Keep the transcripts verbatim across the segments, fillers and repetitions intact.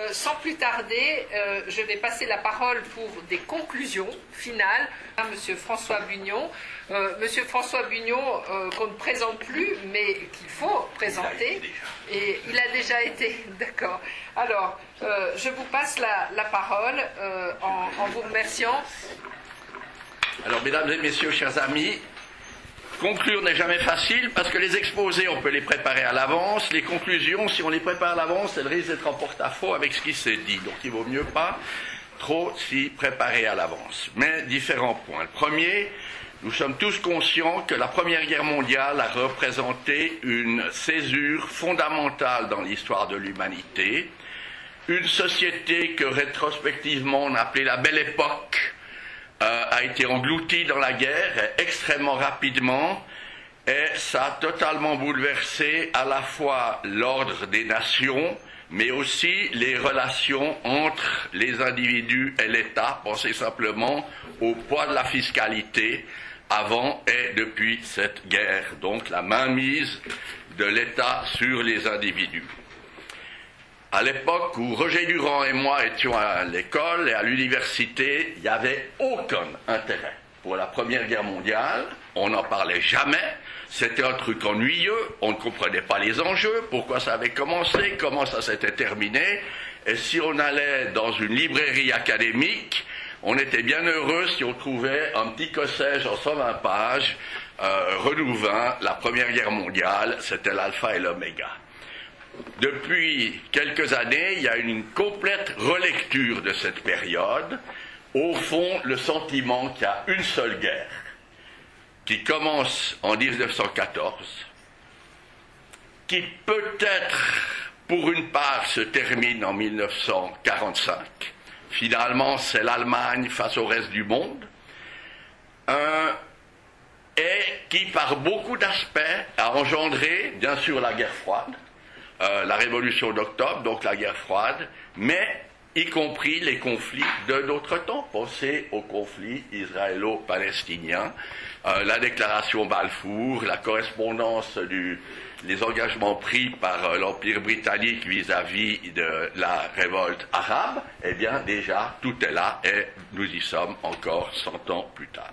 euh, sans plus tarder, euh, je vais passer la parole pour des conclusions finales à M. François Bugnon. Euh, M. François Bugnon, euh, qu'on ne présente plus, mais qu'il faut présenter. Et il a déjà été, d'accord. Alors, euh, je vous passe la, la parole euh, en, en vous remerciant. Alors, mesdames et messieurs, chers amis, conclure n'est jamais facile parce que les exposés, on peut les préparer à l'avance. Les conclusions, si on les prépare à l'avance, elles risquent d'être en porte-à-faux avec ce qui s'est dit. Donc, il vaut mieux pas trop s'y préparer à l'avance. Mais différents points. Le premier, nous sommes tous conscients que la Première Guerre mondiale a représenté une césure fondamentale dans l'histoire de l'humanité. Une société que rétrospectivement on appelait la Belle Époque, Euh, a été englouti dans la guerre extrêmement rapidement et ça a totalement bouleversé à la fois l'ordre des nations, mais aussi les relations entre les individus et l'État. Pensez simplement au poids de la fiscalité avant et depuis cette guerre, donc la mainmise de l'État sur les individus. À l'époque où Roger Durand et moi étions à l'école et à l'université, il n'y avait aucun intérêt pour la Première Guerre mondiale. On n'en parlait jamais. C'était un truc ennuyeux. On ne comprenait pas les enjeux, pourquoi ça avait commencé, comment ça s'était terminé. Et si on allait dans une librairie académique, on était bien heureux si on trouvait un petit cossège en cent vingt pages, euh, Renouvin, la Première Guerre mondiale, c'était l'alpha et l'oméga. Depuis quelques années, il y a une complète relecture de cette période. Au fond, le sentiment qu'il y a une seule guerre, qui commence en dix-neuf cent quatorze, qui peut-être, pour une part, se termine en mille neuf cent quarante-cinq. Finalement, c'est l'Allemagne face au reste du monde. Un et qui, par beaucoup d'aspects, a engendré, bien sûr, la guerre froide, Euh, la révolution d'octobre, donc la guerre froide, mais y compris les conflits de notre temps. Pensez aux conflits israélo-palestiniens, euh, la déclaration Balfour, la correspondance, du, les engagements pris par euh, l'Empire britannique vis-à-vis de la révolte arabe. Eh bien, déjà, tout est là et nous y sommes encore cent ans plus tard.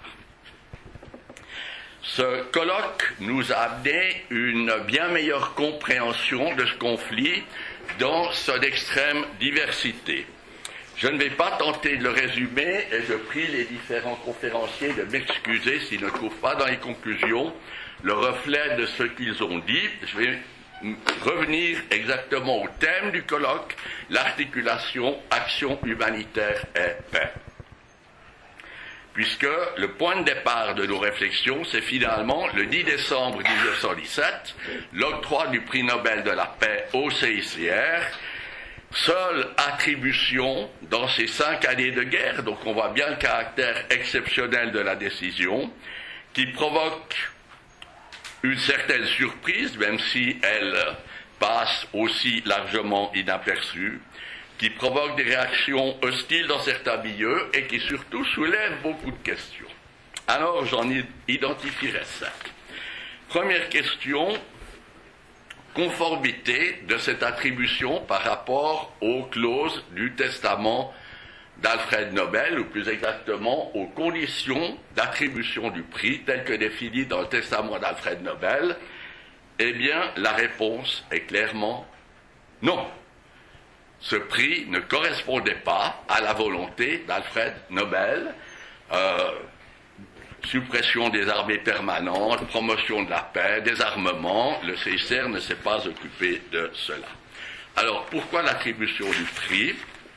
Ce colloque nous a amené une bien meilleure compréhension de ce conflit dans son extrême diversité. Je ne vais pas tenter de le résumer et je prie les différents conférenciers de m'excuser s'ils ne trouvent pas dans les conclusions le reflet de ce qu'ils ont dit. Je vais revenir exactement au thème du colloque, l'articulation action humanitaire et paix. Puisque le point de départ de nos réflexions, c'est finalement le dix décembre mille neuf cent dix-sept, l'octroi du prix Nobel de la paix au C I C R, seule attribution dans ces cinq années de guerre, donc on voit bien le caractère exceptionnel de la décision, qui provoque une certaine surprise, même si elle passe aussi largement inaperçue, qui provoque des réactions hostiles dans certains milieux et qui surtout soulève beaucoup de questions. Alors j'en identifierai cinq. Première question, conformité de cette attribution par rapport aux clauses du testament d'Alfred Nobel, ou plus exactement aux conditions d'attribution du prix telles que définies dans le testament d'Alfred Nobel. Eh bien, la réponse est clairement non. Ce prix ne correspondait pas à la volonté d'Alfred Nobel. Euh, suppression des armées permanentes, promotion de la paix, désarmement, le C I C R ne s'est pas occupé de cela. Alors, pourquoi l'attribution du prix ?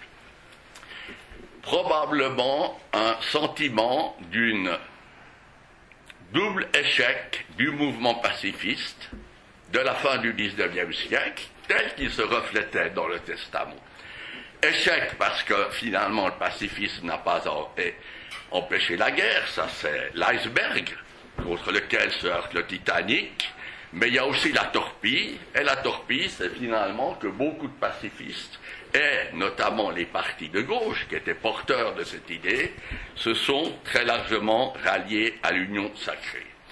Probablement un sentiment d'une double échec du mouvement pacifiste de la fin du dix-neuvième siècle, tel qu'il se reflétait dans le testament. Échec parce que finalement le pacifisme n'a pas empêché la guerre, ça c'est l'iceberg contre lequel se heurte le Titanic, mais il y a aussi la torpille, et la torpille c'est finalement que beaucoup de pacifistes, et notamment les partis de gauche qui étaient porteurs de cette idée, se sont très largement ralliés à l'union sacrée.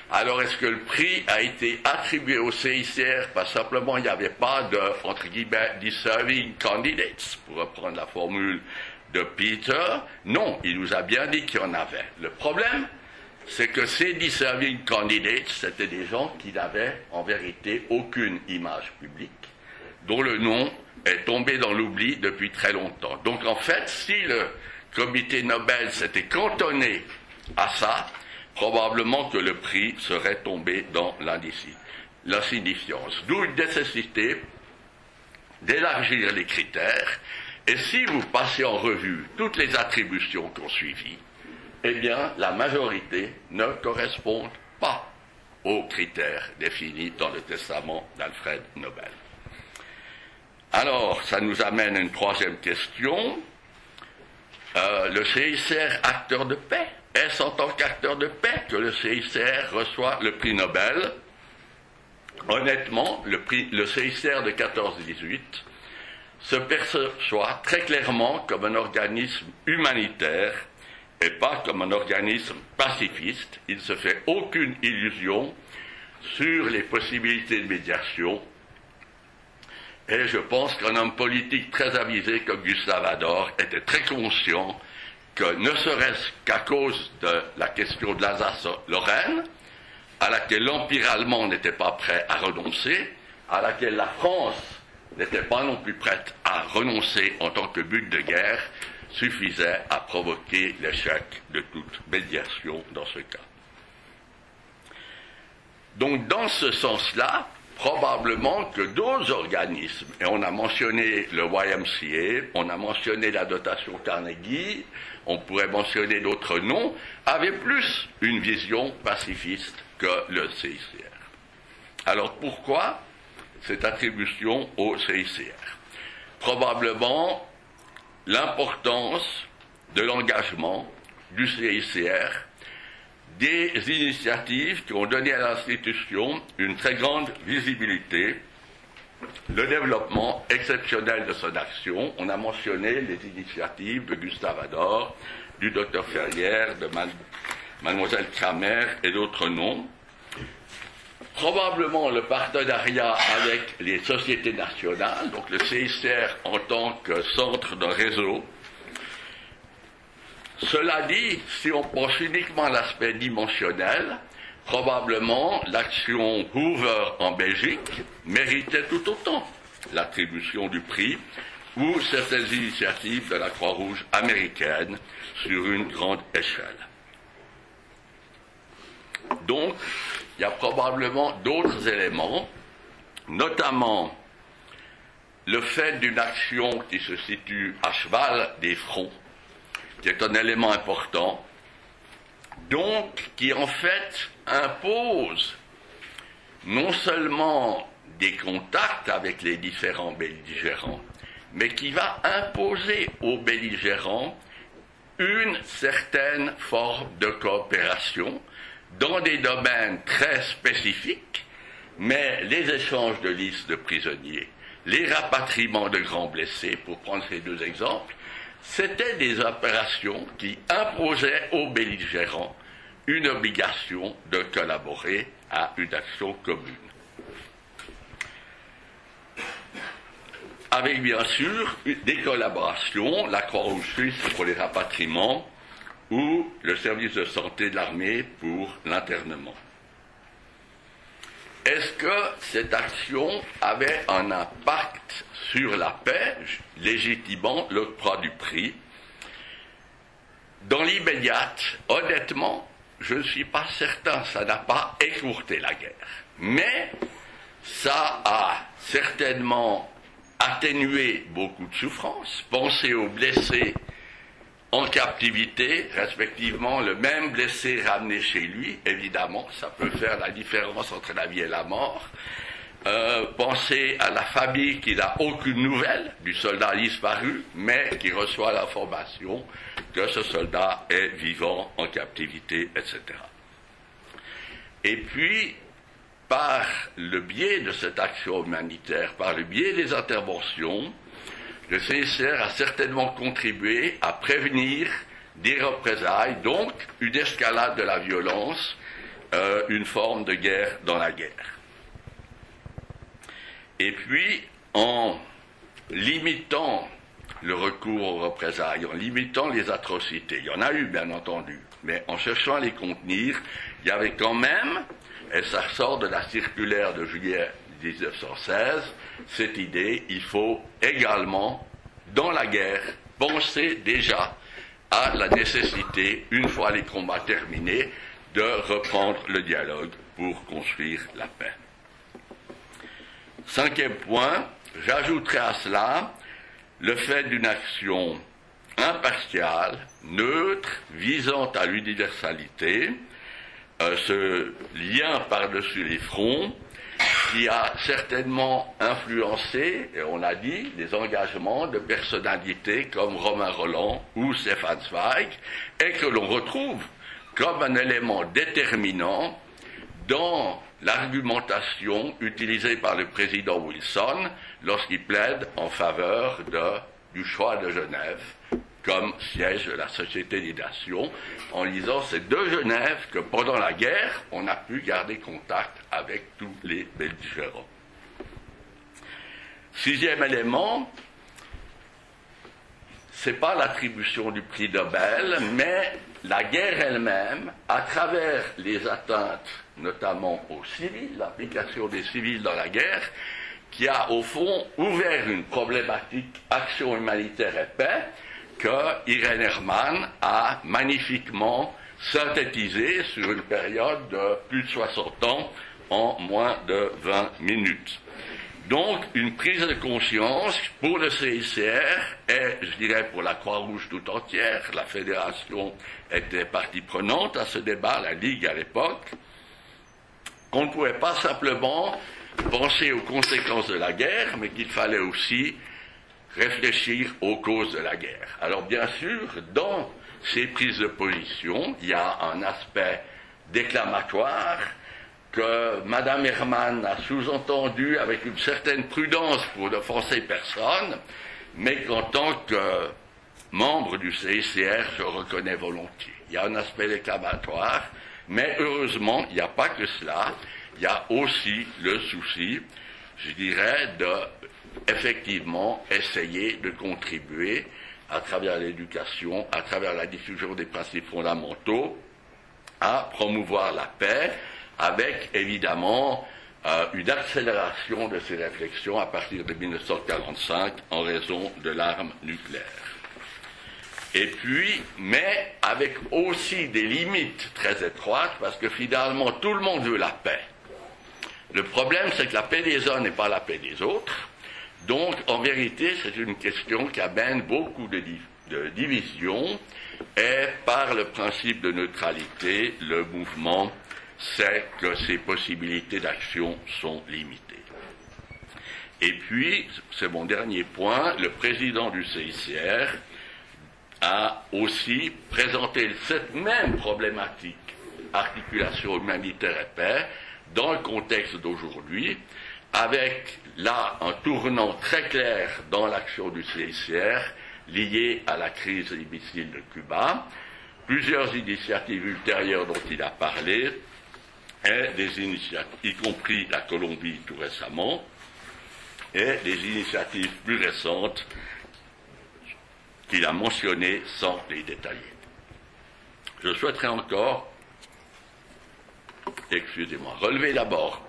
Alors est-ce que le prix a été attribué au C I C R parce que simplement il n'y avait pas de, entre guillemets, deserving candidates, pour reprendre la formule de Peter? Non, il nous a bien dit qu'il y en avait. Le problème, c'est que ces deserving candidates, c'était des gens qui n'avaient en vérité aucune image publique, dont le nom est tombé dans l'oubli depuis très longtemps. Donc en fait, si le comité Nobel s'était cantonné à ça, probablement que le prix serait tombé dans l'insignifiance. D'où une nécessité d'élargir les critères. Et si vous passez en revue toutes les attributions qui ont suivi, eh bien, la majorité ne correspond pas aux critères définis dans le testament d'Alfred Nobel. Alors, ça nous amène à une troisième question. Euh, le C I C R acteur de paix, est-ce en tant qu'acteur de paix que le C I C R reçoit le prix Nobel? Honnêtement, le, prix, le C I C R de quatorze dix-huit se perçoit très clairement comme un organisme humanitaire et pas comme un organisme pacifiste. Il ne se fait aucune illusion sur les possibilités de médiation. Et je pense qu'un homme politique très avisé comme Gustave Ador était très conscient que ne serait-ce qu'à cause de la question de l'Alsace-Lorraine, à laquelle l'Empire allemand n'était pas prêt à renoncer, à laquelle la France n'était pas non plus prête à renoncer en tant que but de guerre, suffisait à provoquer l'échec de toute médiation dans ce cas. Donc dans ce sens-là, probablement que d'autres organismes, et on a mentionné le Y M C A, on a mentionné la dotation Carnegie, on pourrait mentionner d'autres noms, avaient plus une vision pacifiste que le C I C R. Alors pourquoi cette attribution au C I C R? Probablement l'importance de l'engagement du C I C R, des initiatives qui ont donné à l'institution une très grande visibilité, le développement exceptionnel de son action. On a mentionné les initiatives de Gustave Ador, du docteur Ferrière, de mademoiselle Kramer et d'autres noms. Probablement le partenariat avec les sociétés nationales, donc le C I C R en tant que centre d'un réseau. Cela dit, si on pense uniquement à l'aspect dimensionnel, probablement l'action Hoover en Belgique méritait tout autant l'attribution du prix, ou certaines initiatives de la Croix-Rouge américaine sur une grande échelle. Donc, il y a probablement d'autres éléments, notamment le fait d'une action qui se situe à cheval des fronts, qui est un élément important, donc qui en fait impose non seulement des contacts avec les différents belligérants, mais qui va imposer aux belligérants une certaine forme de coopération dans des domaines très spécifiques, mais les échanges de listes de prisonniers, les rapatriements de grands blessés, pour prendre ces deux exemples, c'était des opérations qui imposaient aux belligérants une obligation de collaborer à une action commune. Avec bien sûr des collaborations, la Croix-Rouge suisse pour les rapatriements ou le service de santé de l'armée pour l'internement. Est-ce que cette action avait un impact sur la paix, légitimant l'octroi du prix? Dans l'immédiate, honnêtement, je ne suis pas certain, ça n'a pas écourté la guerre. Mais ça a certainement atténué beaucoup de souffrances. Pensez aux blessés en captivité, respectivement, le même blessé ramené chez lui, évidemment, ça peut faire la différence entre la vie et la mort. Euh, pensez à la famille qui n'a aucune nouvelle du soldat disparu, mais qui reçoit l'information que ce soldat est vivant en captivité, et cetera. Et puis, par le biais de cette action humanitaire, par le biais des interventions, le C I C R a certainement contribué à prévenir des représailles, donc une escalade de la violence euh, une forme de guerre dans la guerre. Et puis, en limitant le recours aux représailles, en limitant les atrocités, il y en a eu bien entendu, mais en cherchant à les contenir, il y avait quand même, et ça ressort de la circulaire de juillet mille neuf cent seize, cette idée, il faut également, dans la guerre, penser déjà à la nécessité, une fois les combats terminés, de reprendre le dialogue pour construire la paix. Cinquième point, j'ajouterai à cela le fait d'une action impartiale, neutre, visant à l'universalité, euh, ce lien par-dessus les fronts, qui a certainement influencé, et on l'a dit, les engagements de personnalités comme Romain Rolland ou Stefan Zweig, et que l'on retrouve comme un élément déterminant dans l'argumentation utilisée par le président Wilson lorsqu'il plaide en faveur de, du choix de Genève comme siège de la Société des Nations, en lisant c'est de Genève que pendant la guerre, on a pu garder contact avec tous les belligérants. Sixième élément, c'est pas l'attribution du prix Nobel, mais la guerre elle-même, à travers les atteintes, notamment aux civils, l'application des civils dans la guerre, qui a au fond ouvert une problématique action humanitaire et paix, que Irène Herrmann a magnifiquement synthétisé sur une période de plus de soixante ans en moins de vingt minutes. Donc, une prise de conscience pour le C I C R et, je dirais, pour la Croix-Rouge tout entière. La Fédération était partie prenante à ce débat, la Ligue à l'époque, qu'on ne pouvait pas simplement penser aux conséquences de la guerre, mais qu'il fallait aussi réfléchir aux causes de la guerre. Alors, bien sûr, dans ces prises de position, il y a un aspect déclamatoire que Madame Herrmann a sous-entendu avec une certaine prudence pour n'offenser personne, mais qu'en tant que membre du C I C R, je reconnais volontiers. Il y a un aspect déclamatoire, mais heureusement, il n'y a pas que cela. Il y a aussi le souci, je dirais, de effectivement essayer de contribuer à travers l'éducation, à travers la diffusion des principes fondamentaux, à promouvoir la paix, avec évidemment euh, une accélération de ces réflexions à partir de mille neuf cent quarante-cinq en raison de l'arme nucléaire. Et puis, mais avec aussi des limites très étroites, parce que finalement tout le monde veut la paix. Le problème, c'est que la paix des uns n'est pas la paix des autres. Donc, en vérité, c'est une question qui amène beaucoup de, div de divisions, et par le principe de neutralité, le mouvement sait que ses possibilités d'action sont limitées. Et puis, c'est mon dernier point, le président du C I C R a aussi présenté cette même problématique, articulation humanitaire et paix, dans le contexte d'aujourd'hui, avec là un tournant très clair dans l'action du C I C R lié à la crise des missiles de Cuba, plusieurs initiatives ultérieures dont il a parlé, et des initiatives, y compris la Colombie tout récemment, et des initiatives plus récentes qu'il a mentionnées sans les détailler. Je souhaiterais encore, excusez-moi, relever d'abord,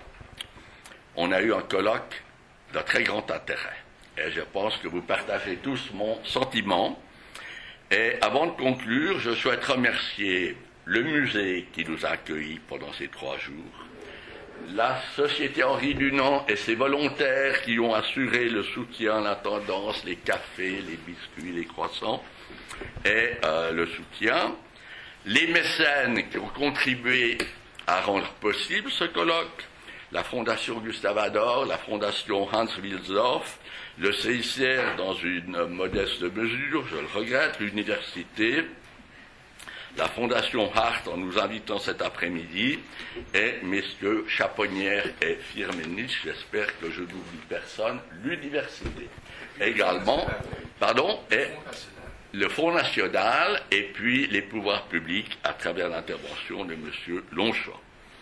on a eu un colloque de très grand intérêt, et je pense que vous partagez tous mon sentiment. Et avant de conclure, je souhaite remercier le musée qui nous a accueillis pendant ces trois jours, la Société Henri Dunant et ses volontaires qui ont assuré le soutien, l'intendance, les cafés, les biscuits, les croissants, et euh, le soutien, les mécènes qui ont contribué à rendre possible ce colloque, la Fondation Gustave Ador, la Fondation Hans Wilsdorf, le C I C R dans une modeste mesure, je le regrette, l'université, la Fondation Hart en nous invitant cet après-midi, et messieurs Chaponnière et Firmenich, j'espère que je n'oublie personne, l'université. Également, pardon, et le Front National et puis les pouvoirs publics à travers l'intervention de M. Longchamp.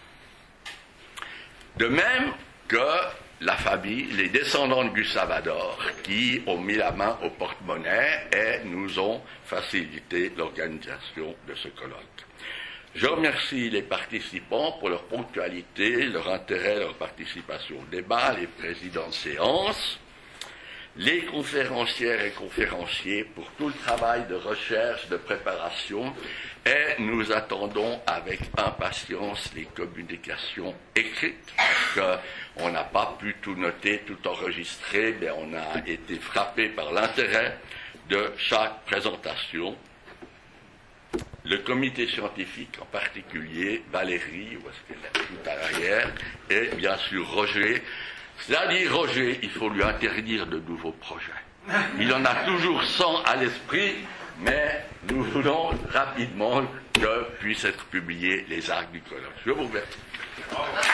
De même que la famille, les descendants de Gustave Ador, qui ont mis la main au porte-monnaie et nous ont facilité l'organisation de ce colloque. Je remercie les participants pour leur ponctualité, leur intérêt, leur participation au débat, les présidents de séance, les conférencières et conférenciers pour tout le travail de recherche, de préparation, et nous attendons avec impatience les communications écrites, parce qu'on n'a pas pu tout noter, tout enregistrer, mais on a été frappé par l'intérêt de chaque présentation. Le comité scientifique en particulier, Valérie, où est-ce qu'elle est tout à l'arrière, et bien sûr Roger. C'est-à-dire, Roger, il faut lui interdire de nouveaux projets. Il en a toujours cent à l'esprit, mais nous voulons rapidement que puissent être publiés les actes du colloque. Je vous remercie.